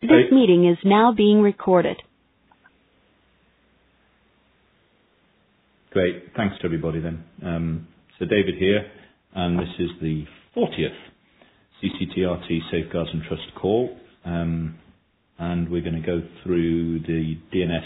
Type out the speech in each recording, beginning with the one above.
This meeting is now being recorded. Great. Thanks to everybody then. So David here, and this is the 40th CCTRT Safeguards and Trust call, and we're going to go through the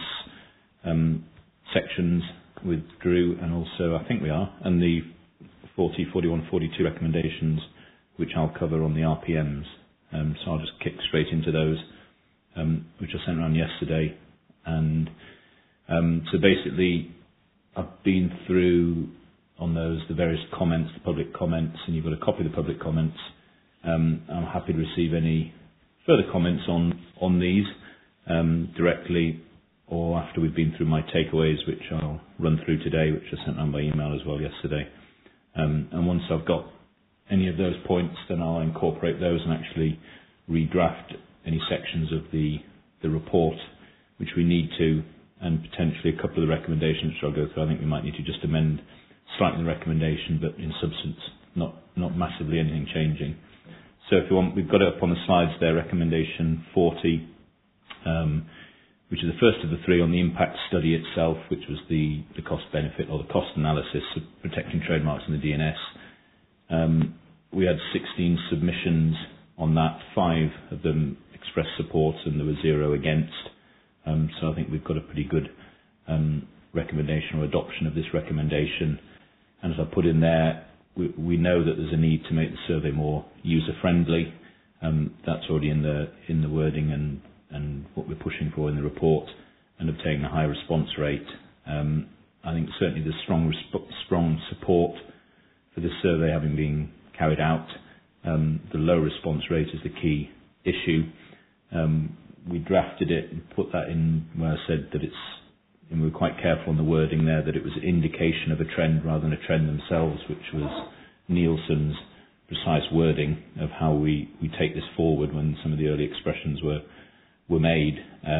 DNS sections with Drew, and also I think we are, and the 40, 41, 42 recommendations, which I'll cover on the RPMs. So I'll just kick straight into those, which I sent around yesterday. And so basically, I've been through on those the various comments, the public comments, and you've got a copy of the public comments. I'm happy to receive any further comments on these directly or after we've been through my takeaways, which I'll run through today, which I sent around by email as well yesterday. And once I've got any of those points, then I'll incorporate those and actually redraft any sections of the report which we need to, and potentially a couple of the recommendations which I'll go through. I think we might need to just amend slightly the recommendation, but in substance, not massively anything changing. So if you want, we've got it up on the slides there, recommendation 40, which is the first of the three on the impact study itself, which was the cost benefit or the cost analysis of protecting trademarks in the DNS. We had 16 submissions on that, 5 of them expressed support and there were 0 against. So I think we've got a pretty good recommendation or adoption of this recommendation. And as I put in there, we know that there's a need to make the survey more user-friendly. That's already in the wording and what we're pushing for in the report, and obtaining a high response rate. I think certainly there's strong support for this survey having been carried out. The low response rate is the key issue. We drafted it and put that in where I said that and we were quite careful on the wording there, that it was an indication of a trend rather than a trend themselves, which was Nielsen's precise wording of how we take this forward when some of the early expressions were made.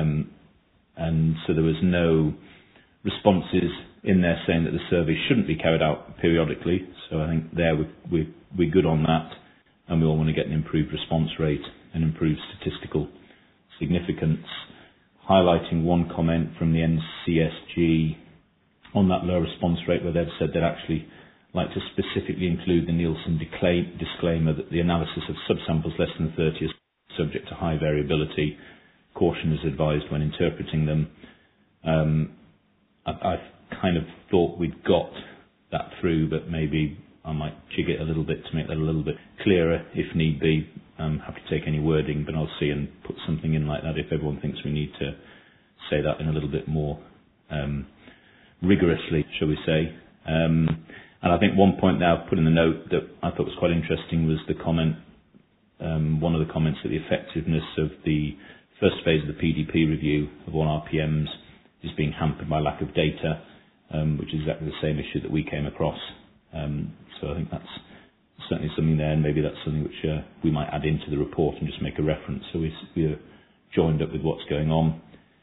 And so there was no responses in there saying that the survey shouldn't be carried out periodically. So I think there we're good on that, and we all want to get an improved response rate and improved statistical significance. Highlighting one comment from the NCSG on that low response rate, where they've said they'd actually like to specifically include the Nielsen disclaimer that the analysis of subsamples less than 30 is subject to high variability. Caution is advised when interpreting them. I kind of thought we'd got that through, but maybe I might jig it a little bit to make that a little bit clearer if need be. I'm happy to take any wording, but I'll see and put something in like that if everyone thinks we need to say that in a little bit more rigorously, shall we say. And I think one point now I've put in the note that I thought was quite interesting was the comment, one of the comments, that the effectiveness of the first phase of the PDP review of all RPMs is being hampered by lack of data, which is exactly the same issue that we came across. So I think that's certainly something there, and maybe that's something which we might add into the report and just make a reference so we're joined up with what's going on.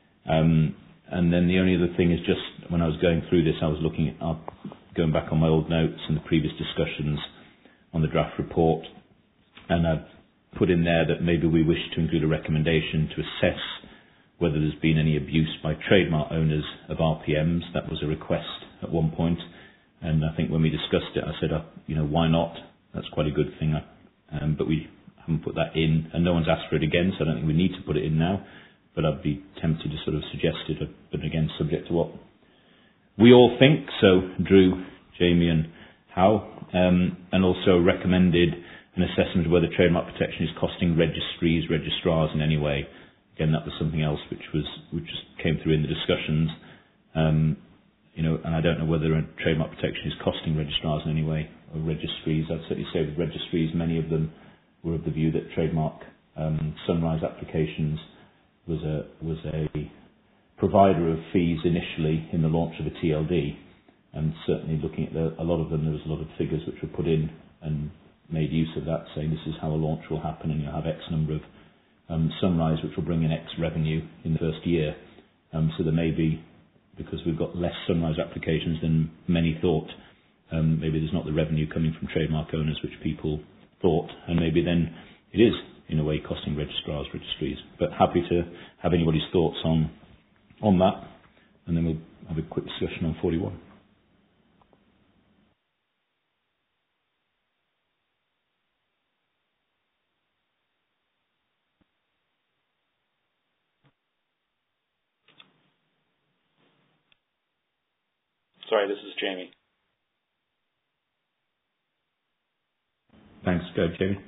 And then the only other thing is, just when I was going through this, I was going back on my old notes and the previous discussions on the draft report, and I've put in there that maybe we wish to include a recommendation to assess whether there's been any abuse by trademark owners of RPMs. That was a request at one point, and I think when we discussed it, I said, why not? That's quite a good thing. But we haven't put that in, and no one's asked for it again, so I don't think we need to put it in now. But I'd be tempted to sort of suggest it, but again, subject to what we all think. So Drew, Jamie and Hal, and also recommended an assessment of whether trademark protection is costing registries, registrars in any way. Again, that was something else which just came through in the discussions. And I don't know whether trademark protection is costing registrars in any way, or registries. I'd certainly say with registries, many of them were of the view that trademark Sunrise Applications was a provider of fees initially in the launch of a TLD, and certainly looking at a lot of them, there was a lot of figures which were put in and made use of that, saying this is how a launch will happen, and you'll have X number of Sunrise which will bring in X revenue in the first year. So there may be, because we've got less Sunrise applications than many thought, maybe there's not the revenue coming from trademark owners which people thought, and maybe then it is in a way costing registrars, registries. But happy to have anybody's thoughts on that, and then we'll have a quick discussion on 41. Sorry, this is Jamie. Thanks. Go ahead, Jamie.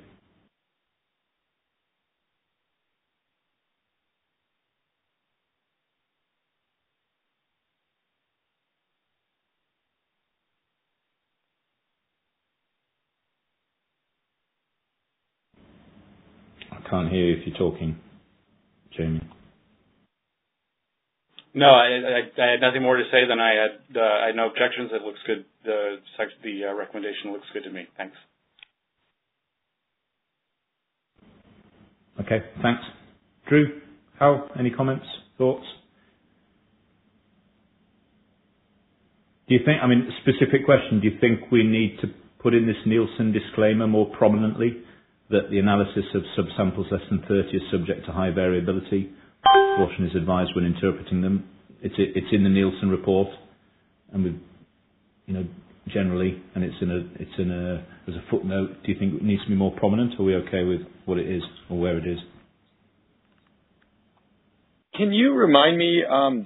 I can't hear you if you're talking, Jamie. No, I had nothing more to say than I had no objections. It looks good. The recommendation looks good to me. Thanks. Okay, thanks. Drew, Hal, any comments, thoughts? Do you think, specific question, do you think we need to put in this Nielsen disclaimer more prominently, that the analysis of subsamples less than 30 is subject to high variability? Caution is advised when interpreting them. It's in the Nielsen report, and generally, and it's in a as a footnote. Do you think it needs to be more prominent, or are we okay with what it is or where it is? Can you remind me?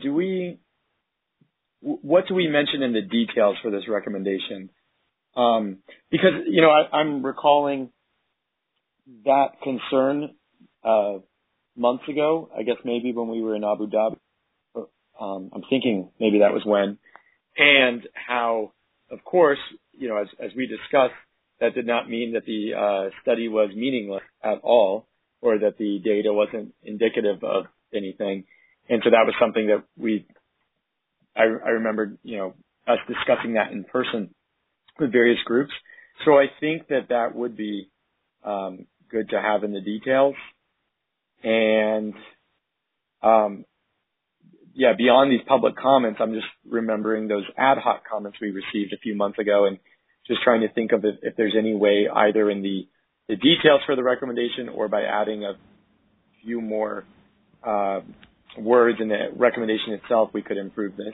What do we mention in the details for this recommendation? Because I'm recalling that concern months ago. I guess maybe when we were in Abu Dhabi. I'm thinking maybe that was when, and how, of course, as we discussed, that did not mean that the study was meaningless at all, or that the data wasn't indicative of anything. And so that was something that I remember, us discussing that in person with various groups. So I think that would be good to have in the details. And beyond these public comments, I'm just remembering those ad hoc comments we received a few months ago, and just trying to think of if there's any way, either in the details for the recommendation or by adding a few more words in the recommendation itself, we could improve this.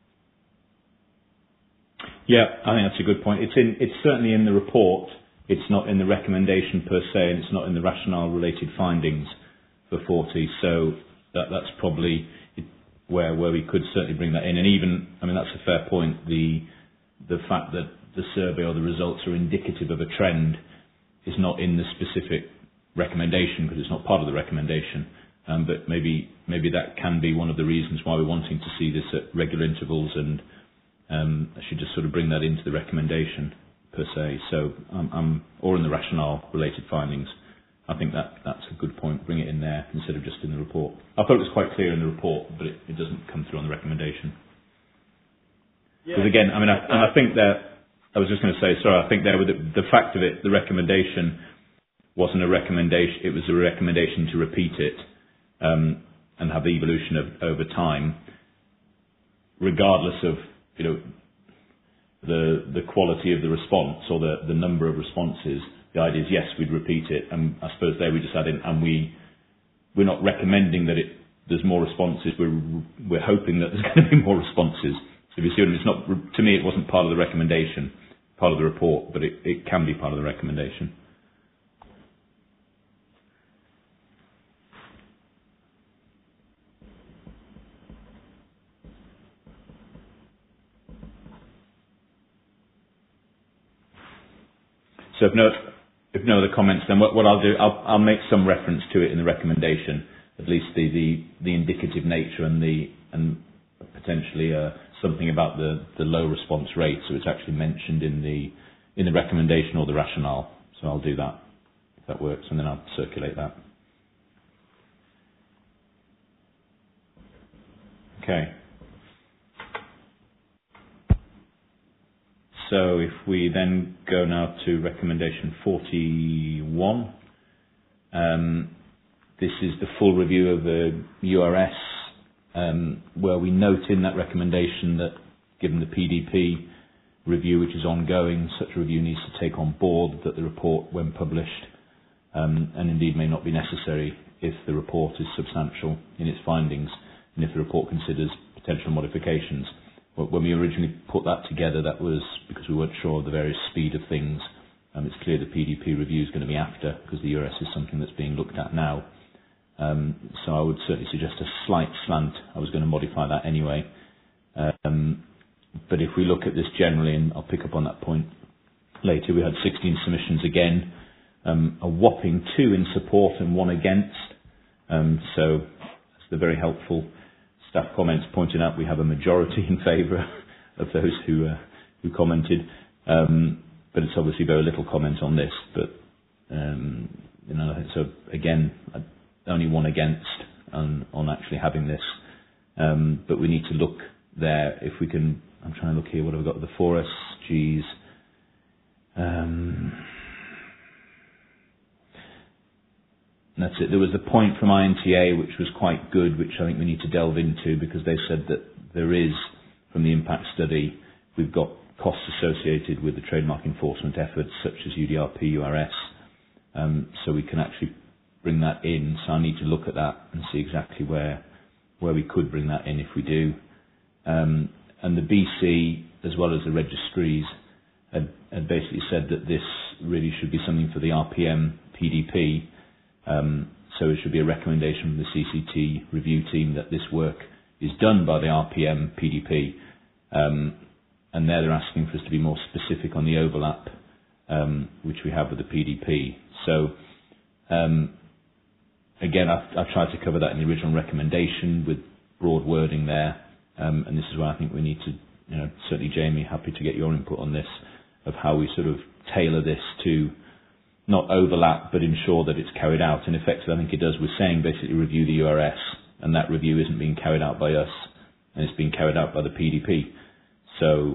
Yeah, I think that's a good point. It's certainly in the report. It's not in the recommendation per se, and it's not in the rationale related findings for 40. So that's probably where we could certainly bring that in. And even, that's a fair point. The fact that the survey or the results are indicative of a trend is not in the specific recommendation, because it's not part of the recommendation. But maybe that can be one of the reasons why we're wanting to see this at regular intervals, and I should just sort of bring that into the recommendation per se. So, or in the rationale related findings. I think that's a good point. Bring it in there instead of just in the report. I thought it was quite clear in the report, but it doesn't come through on the recommendation. Because again, I think that I was just going to say, sorry, I think there with the fact of it, the recommendation wasn't a recommendation. It was a recommendation to repeat it and have the evolution over time, regardless of the quality of the response or the number of responses. The idea is, yes, we'd repeat it, and I suppose there we just add in, and we're not recommending that there's more responses. We're hoping that there's going to be more responses. So if you see what I mean, it's not, to me, it wasn't part of the recommendation, part of the report, but it can be part of the recommendation. So if no other comments, then what I'll do, I'll make some reference to it in the recommendation, at least the indicative nature and potentially something about the low response rate, so it's actually mentioned in the recommendation or the rationale. So I'll do that if that works, and then I'll circulate that. Okay. So if we then go now to recommendation 41, this is the full review of the URS, where we note in that recommendation that given the PDP review, which is ongoing, such a review needs to take on board that the report, when published, and indeed may not be necessary if the report is substantial in its findings and if the report considers potential modifications. But when we originally put that together, that was because we weren't sure of the various speed of things. It's clear the PDP review is going to be after, because the URS is something that's being looked at now. So I would certainly suggest a slight slant. I was going to modify that anyway. But if we look at this generally, and I'll pick up on that point later, we had 16 submissions again, a whopping 2 in support and 1 against. So that's the very helpful staff comments pointing out we have a majority in favour of those who commented. But it's obviously very little comment on this. But so again, only 1 against on actually having this. But we need to look there if we can. I'm trying to look here. What have we got? The 4 SGs. That's it. There was a point from INTA which was quite good, which I think we need to delve into, because they said that there is, from the impact study, we've got costs associated with the trademark enforcement efforts such as UDRP, URS, so we can actually bring that in. So I need to look at that and see exactly where we could bring that in if we do. And the BC, as well as the registries, had basically said that this really should be something for the RPM PDP. So it should be a recommendation from the CCT review team that this work is done by the RPM PDP. And there they're asking for us to be more specific on the overlap, which we have with the PDP. So, again, I've tried to cover that in the original recommendation with broad wording there. And this is where I think we need to, certainly Jamie, happy to get your input on this, of how we sort of tailor this to not overlap, but ensure that it's carried out. And effectively, I think it does. We're saying basically review the URS, and that review isn't being carried out by us, and it's being carried out by the PDP. So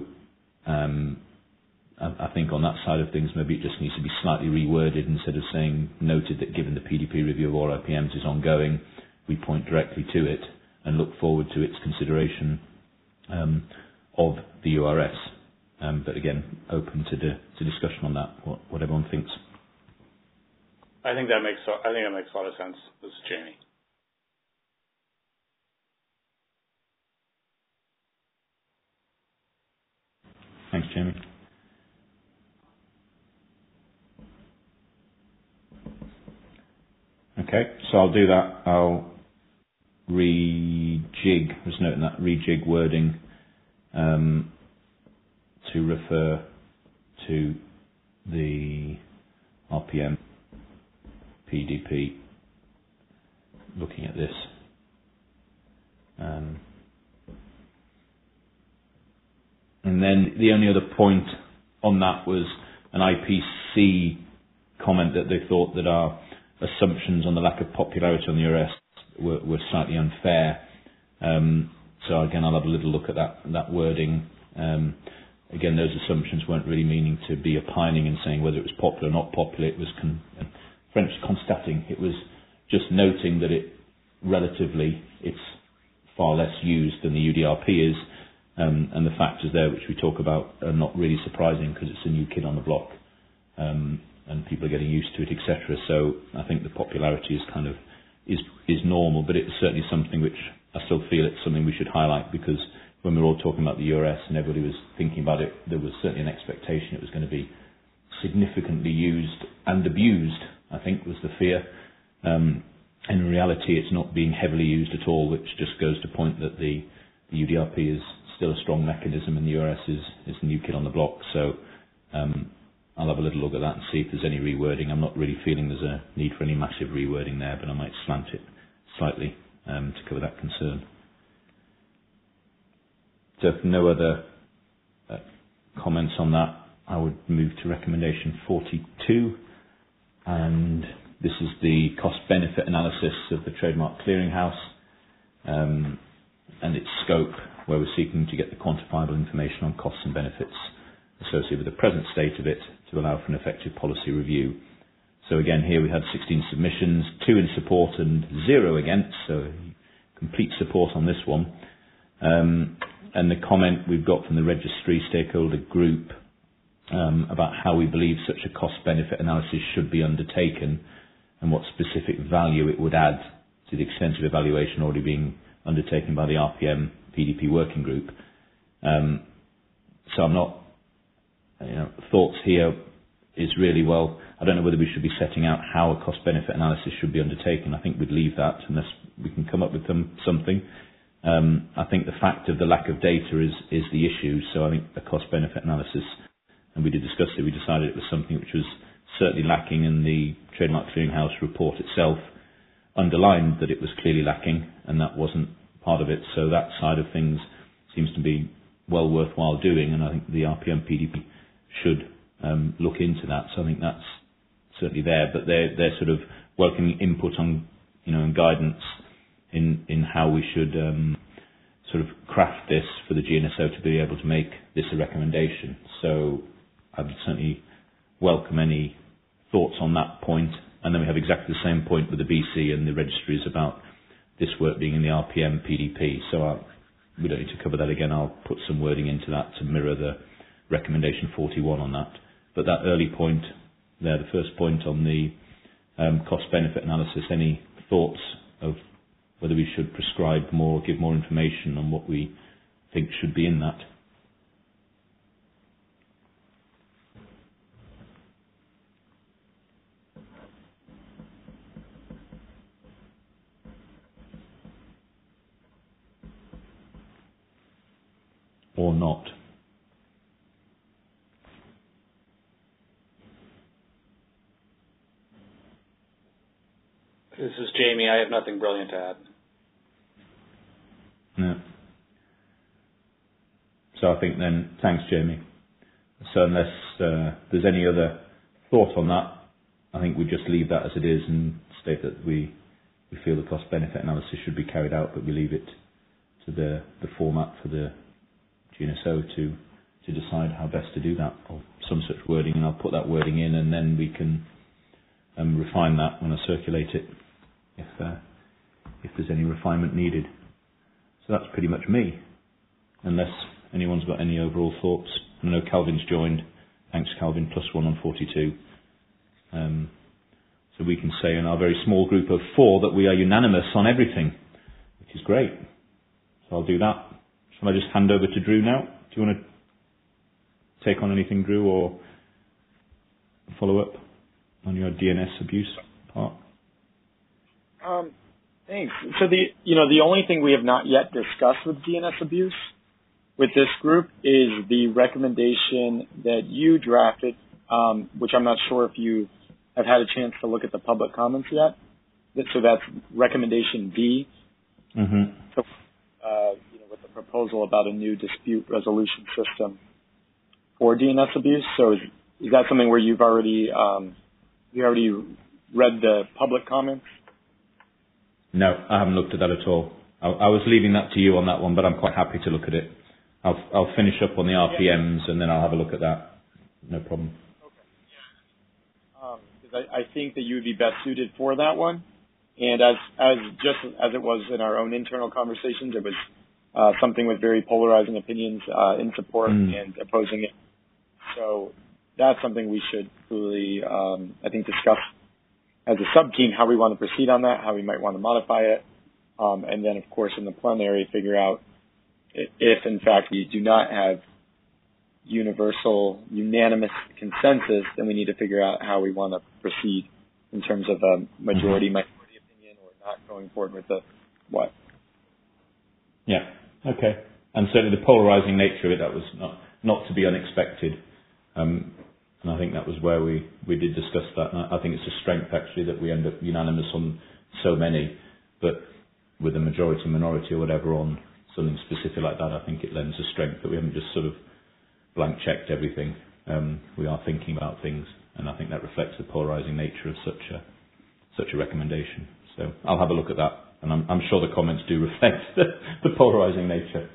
I think on that side of things, maybe it just needs to be slightly reworded. Instead of saying, noted that given the PDP review of all RPMs is ongoing, we point directly to it and look forward to its consideration of the URS. But again, open to discussion on that, what everyone thinks. I think that makes a lot of sense. This is Jamie. Thanks, Jamie. Okay, so I'll do that. I'll rejig, I was noting that, rejig wording to refer to the RPM PDP looking at this. And then the only other point on that was an IPC comment that they thought that our assumptions on the lack of popularity on the URS were slightly unfair. So again, I'll have a little look at that wording. Again, those assumptions weren't really meaning to be opining and saying whether it was popular or not popular. It was French constating. It was just noting that it's far less used than the UDRP is. And the factors there which we talk about are not really surprising because it's a new kid on the block, and people are getting used to it, etc. So I think the popularity is normal, but it's certainly something which I still feel it's something we should highlight, because when we were all talking about the URS and everybody was thinking about it, there was certainly an expectation it was going to be significantly used and abused, I think was the fear. In reality, it's not being heavily used at all, which just goes to point that the UDRP is still a strong mechanism and the URS is the new kid on the block. So I'll have a little look at that and see if there's any rewording. I'm not really feeling there's a need for any massive rewording there, but I might slant it slightly to cover that concern. So if no other comments on that, I would move to recommendation 42, and this is the cost-benefit analysis of the Trademark Clearinghouse and its scope, where we're seeking to get the quantifiable information on costs and benefits associated with the present state of it to allow for an effective policy review. So again, here we had 16 submissions, 2 in support and 0 against, so complete support on this one. And the comment we've got from the registry stakeholder group about how we believe such a cost-benefit analysis should be undertaken. and what specific value it would add to the extensive evaluation already being undertaken by the RPM PDP working group. So I'm not, thoughts here is really, well, I don't know whether we should be setting out how a cost-benefit analysis should be undertaken. I think we'd leave that unless we can come up with something. I think the fact of the lack of data is the issue. So I think a cost-benefit analysis, and we did discuss it, we decided it was something which was certainly lacking, and the Trademark Clearinghouse report itself underlined that it was clearly lacking, and that wasn't part of it. So that side of things seems to be well worthwhile doing, and I think the RPM PDP should look into that. So I think that's certainly there, but they're sort of welcoming input on, and guidance in how we should sort of craft this for the GNSO to be able to make this a recommendation. So I would certainly welcome any thoughts on that point. And then we have exactly the same point with the BC and the registries about this work being in the RPM PDP. So we don't need to cover that again. I'll put some wording into that to mirror the recommendation 41 on that. But that early point there, the first point on the cost-benefit analysis, any thoughts of whether we should prescribe more, give more information on what we think should be in that? Or not? This is Jamie. I have nothing brilliant to add. No. So I think then, thanks, Jamie. So unless there's any other thought on that, I think we just leave that as it is and state that we feel the cost-benefit analysis should be carried out, but we leave it to the format for the GNSO to decide how best to do that, or some such wording, and I'll put that wording in, and then we can refine that when I circulate it, if there's any refinement needed. So that's pretty much me, unless anyone's got any overall thoughts. I know Calvin's joined. Thanks, Calvin, +1 on 42. So we can say in our very small group of 4 that we are unanimous on everything, which is great. So I'll do that. Shall I just hand over to Drew now? Do you want to take on anything, Drew, or follow up on your DNS abuse part? Thanks. So the only thing we have not yet discussed with DNS abuse with this group is the recommendation that you drafted, which I'm not sure if you have had a chance to look at the public comments yet. So that's recommendation B. Mm-hmm. So, with the proposal about a new dispute resolution system for DNS abuse. So is that something where you've already read the public comments? No, I haven't looked at that at all. I was leaving that to you on that one, but I'm quite happy to look at it. I'll finish up on the RPMs and then I'll have a look at that. No problem. Okay. Because I think that you would be best suited for that one. And as it was in our own internal conversations, it was something with very polarizing opinions in support and opposing it. So that's something we should really, I think, discuss as a sub-team how we want to proceed on that, how we might want to modify it, and then, of course, in the plenary, figure out if, in fact, we do not have unanimous consensus, then we need to figure out how we want to proceed in terms of a minority opinion or not going forward with the what. Yeah, okay. And certainly the polarizing nature of it, that was not to be unexpected. And I think that was where we did discuss that. And I think it's a strength, actually, that we end up unanimous on so many, but with a majority, minority, or whatever on something specific like that, I think it lends a strength that we haven't just sort of blank checked everything. We are thinking about things, and I think that reflects the polarizing nature of such a recommendation. So I'll have a look at that, and I'm sure the comments do reflect the polarizing nature.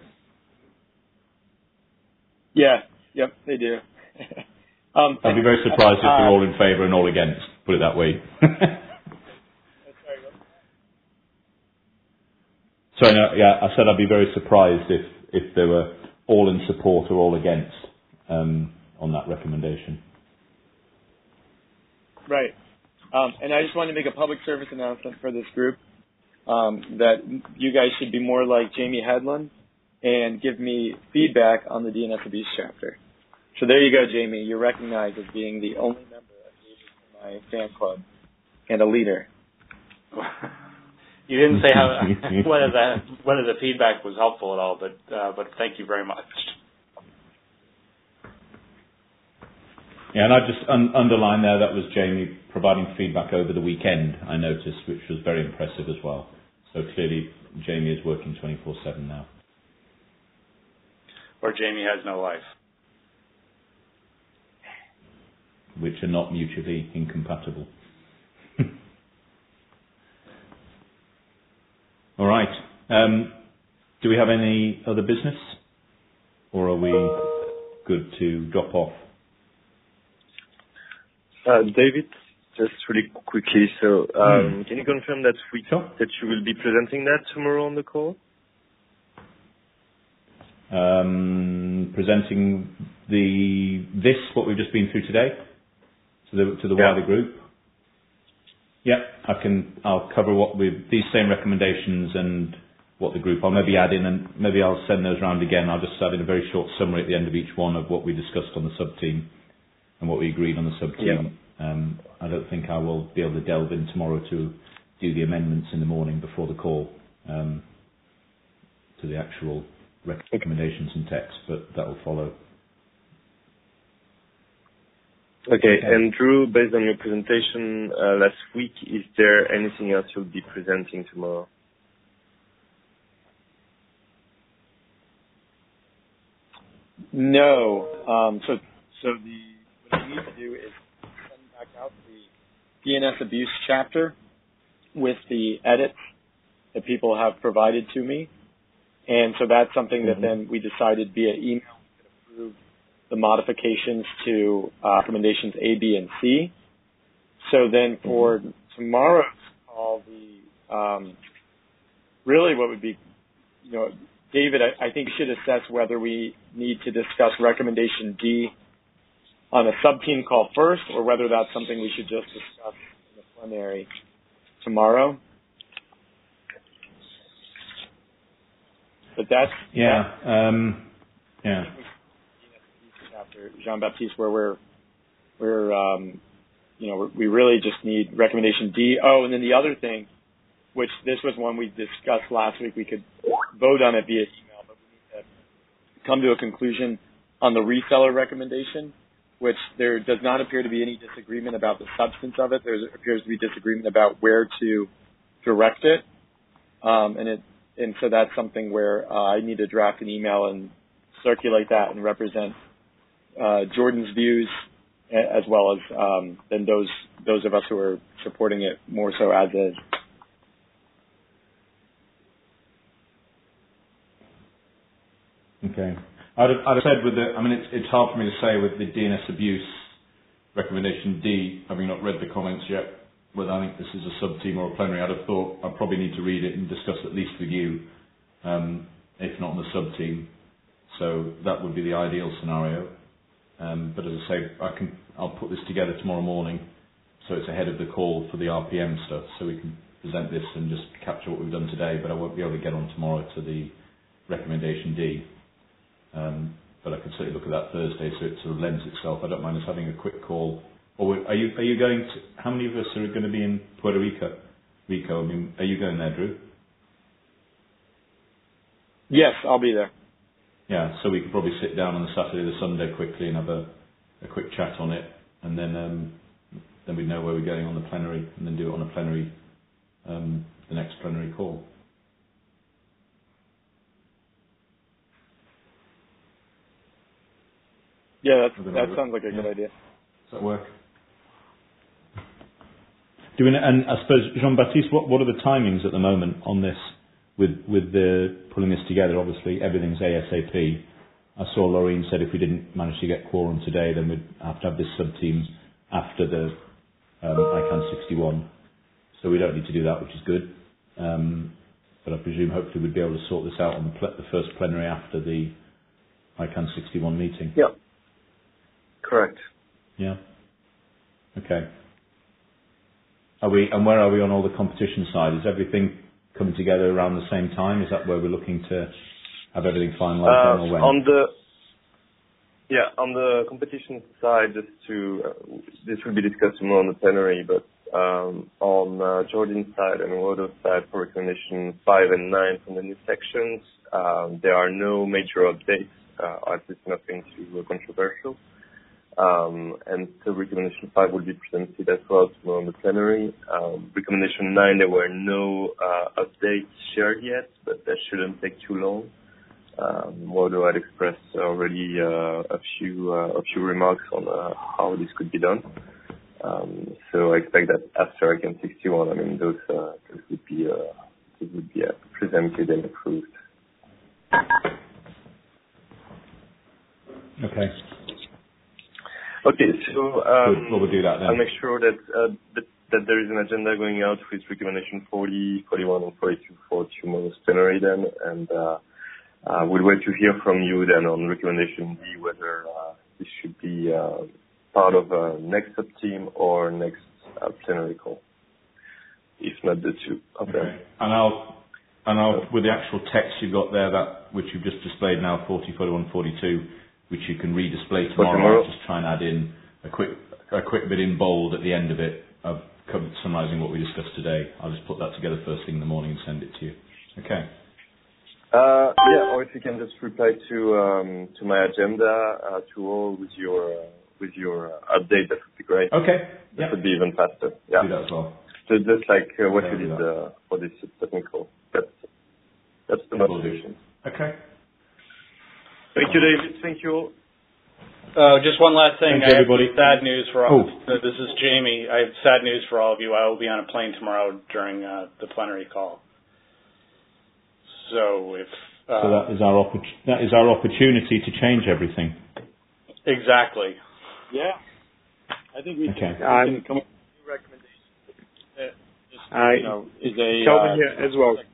Yeah, yep, they do. I'd be very surprised if they're all in favour and all against, put it that way. Sorry, no, yeah, I said I'd be very surprised if they were all in support or all against on that recommendation. Right. And I just wanted to make a public service announcement for this group that you guys should be more like Jamie Hedlund and give me feedback on the DNS abuse chapter. So there you go, Jamie. You're recognized as being the only member of my fan club and a leader. You didn't say how whether the feedback was helpful at all, but thank you very much. Yeah, and I just underline there that was Jamie providing feedback over the weekend, I noticed, which was very impressive as well. So clearly Jamie is working 24/7 now. Or Jamie has no life. Which are not mutually incompatible. All right. Do we have any other business? Or are we good to drop off? David, just really quickly, so can you confirm that that you will be presenting that tomorrow on the call? Presenting what we've just been through today to the wider group. Yeah, I'll cover these same recommendations and what the group. I'll maybe add in, and maybe I'll send those round again. I'll just add in a very short summary at the end of each one of what we discussed on the sub-team and what we agreed on the sub-team. Yeah. I don't think I will be able to delve in tomorrow to do the amendments in the morning before the call to the actual recommendations and text, but that will follow. Okay, and Drew, based on your presentation last week, is there anything else you'll be presenting tomorrow? No. So what I need to do is send back out the DNS abuse chapter with the edits that people have provided to me. And so that's something that then we decided via email we could approve the modifications to recommendations A, B, and C. So then for tomorrow's call, really what would be, David, I think we should assess whether we need to discuss recommendation D on a sub-team call first, or whether that's something we should just discuss in the plenary tomorrow. But that's Jean-Baptiste, where we really just need recommendation D. Oh, and then the other thing, which this was one we discussed last week, we could vote on it via email, but we need to come to a conclusion on the reseller recommendation, which there does not appear to be any disagreement about the substance of it. There appears to be disagreement about where to direct it, and so that's something where I need to draft an email and circulate that and represent Jordan's views, as well as then those of us who are supporting it more so as is. Okay. I'd have said it's hard for me to say with the DNS abuse recommendation D, having not read the comments yet, whether I think this is a sub-team or a plenary. I'd have thought I probably need to read it and discuss at least with you, if not on the sub-team. So that would be the ideal scenario. But as I say, I'll put this together tomorrow morning, so it's ahead of the call for the RPM stuff, so we can present this and just capture what we've done today. But I won't be able to get on tomorrow to the recommendation D. But I could certainly look at that Thursday, so it sort of lends itself. I don't mind us having a quick call. Or are you going to? How many of us are going to be in Puerto Rico? Are you going there, Drew? Yes, I'll be there. Yeah, so we could probably sit down on the Saturday or the Sunday quickly and have a quick chat on it, and then we know where we're going on the plenary, and then do it on a plenary, the next plenary call. Yeah, that sounds like a good idea. Does that work? And I suppose, Jean-Baptiste, what are the timings at the moment on this, with the pulling this together? Obviously, everything's ASAP. I saw Laureen said if we didn't manage to get quorum today, then we'd have to have this sub-team after the ICANN 61. So we don't need to do that, which is good. But I presume hopefully we'd be able to sort this out on the first plenary after the ICANN 61 meeting. Yeah. Correct. Yeah. Okay. where are we on all the competition side? Is everything coming together around the same time? Is that where we're looking to have everything finalised or when? On the competition side, this will be discussed tomorrow on the plenary, but on Jordan's side and Wodo's side for recommendation 5 and 9 from the new sections, there are no major updates, or at least nothing too controversial. And so recommendation 5 will be presented as well tomorrow on the plenary. Recommendation 9, there were no updates shared yet, but that shouldn't take too long. Wodo had expressed already a few remarks on how this could be done. So I expect that after ICANN 61, I mean, those would be presented and approved. Okay. Okay, so Well, we'll do that then. I'll make sure that there is an agenda going out with recommendation 40, 41, and 42 for tomorrow's plenary then, and we'll wait to hear from you then on recommendation B whether this should be part of a next sub-team or next plenary call, if not the two of them. Okay. And I'll with the actual text you got there, that which you've just displayed now, 40, 41, 42, which you can redisplay tomorrow. I'll just try and add in a quick bit in bold at the end of it, of summarising what we discussed today. I'll just put that together first thing in the morning and send it to you. Okay. Yeah, or if you can just reply to my agenda to all with your update, that would be great. Okay. That would be even faster. Yeah. Do that as well. So just like what you did for this technical. That's the motivation. Okay. Thank you, David. Thank you all. Just one last thing. Thank you, everybody. I have sad news for all. This is Jamie. I have sad news for all of you. I will be on a plane tomorrow during the plenary call. So if so that is our opportunity to change everything. Exactly. Yeah. I think we can come up with a new recommendation. Calvin here as well.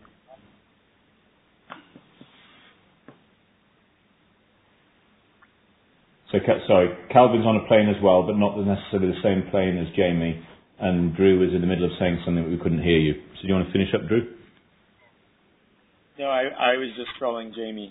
So, sorry, Calvin's on a plane as well, but not necessarily the same plane as Jamie. And Drew was in the middle of saying something that we couldn't hear you. So do you want to finish up, Drew? No, I was just trolling Jamie.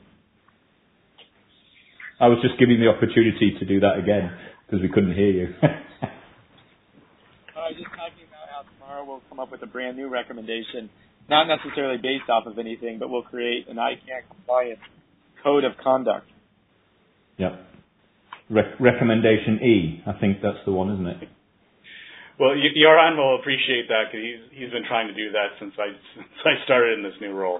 I was just giving the opportunity to do that again, because we couldn't hear you. I was just talking about how tomorrow we'll come up with a brand new recommendation, not necessarily based off of anything, but we'll create an ICANN compliant code of conduct. Yep. Recommendation E, I think that's the one, isn't it? Well, Joran will appreciate that because he's been trying to do that since I started in this new role.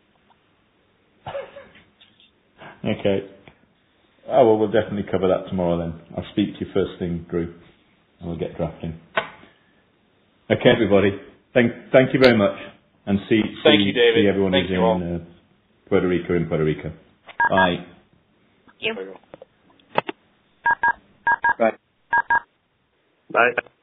Okay. Oh, well, we'll definitely cover that tomorrow then. I'll speak to you first thing, Drew, and we'll get drafting. Okay, everybody. Thank you very much, and see everyone who's in Puerto Rico. Bye. Thank you. Bye.